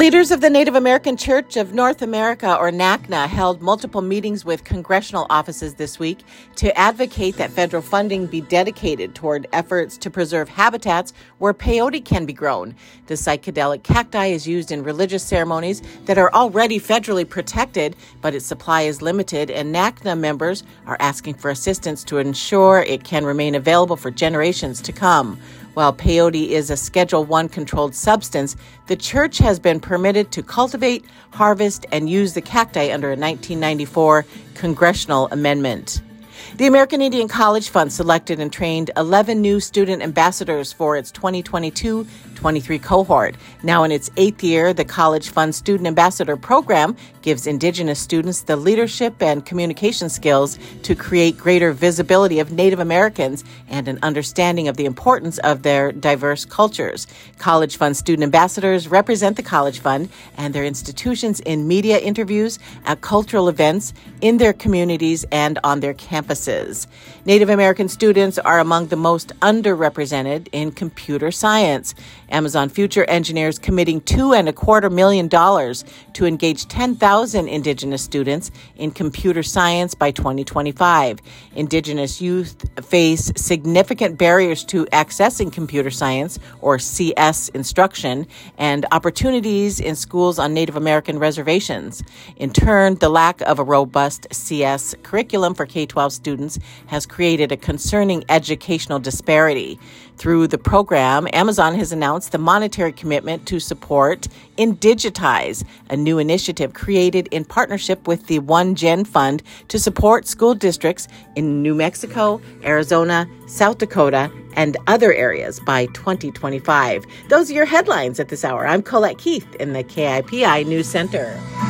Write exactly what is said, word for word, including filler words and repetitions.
Leaders of the Native American Church of North America, or N A C N A, held multiple meetings with congressional offices this week to advocate that federal funding be dedicated toward efforts to preserve habitats where peyote can be grown. The psychedelic cacti is used in religious ceremonies that are already federally protected, but its supply is limited, and N A C N A members are asking for assistance to ensure it can remain available for generations to come. While peyote is a Schedule one controlled substance, the church has been permitted to cultivate, harvest, and use the cacti under a nineteen ninety-four congressional amendment. The American Indian College Fund selected and trained eleven new student ambassadors for its twenty twenty-two twenty-three cohort. Now in its eighth year, the College Fund Student Ambassador Program gives Indigenous students the leadership and communication skills to create greater visibility of Native Americans and an understanding of the importance of their diverse cultures. College Fund Student Ambassadors represent the College Fund and their institutions in media interviews, at cultural events, in their communities, and on their campuses. Native American students are among the most underrepresented in computer science. Amazon Future engineers committing two and a quarter million dollars to engage ten thousand Indigenous students in computer science by twenty twenty-five. Indigenous youth face significant barriers to accessing computer science, or C S, instruction and opportunities in schools on Native American reservations. In turn, the lack of a robust C S curriculum for K twelve students has created a concerning educational disparity. Through the program, Amazon has announced the monetary commitment to support Indigitize, a new initiative created in partnership with the One Gen Fund to support school districts in New Mexico, Arizona, South Dakota, and other areas by twenty twenty-five. Those are your headlines at this hour. I'm Colette Keith in the K I P I News Center.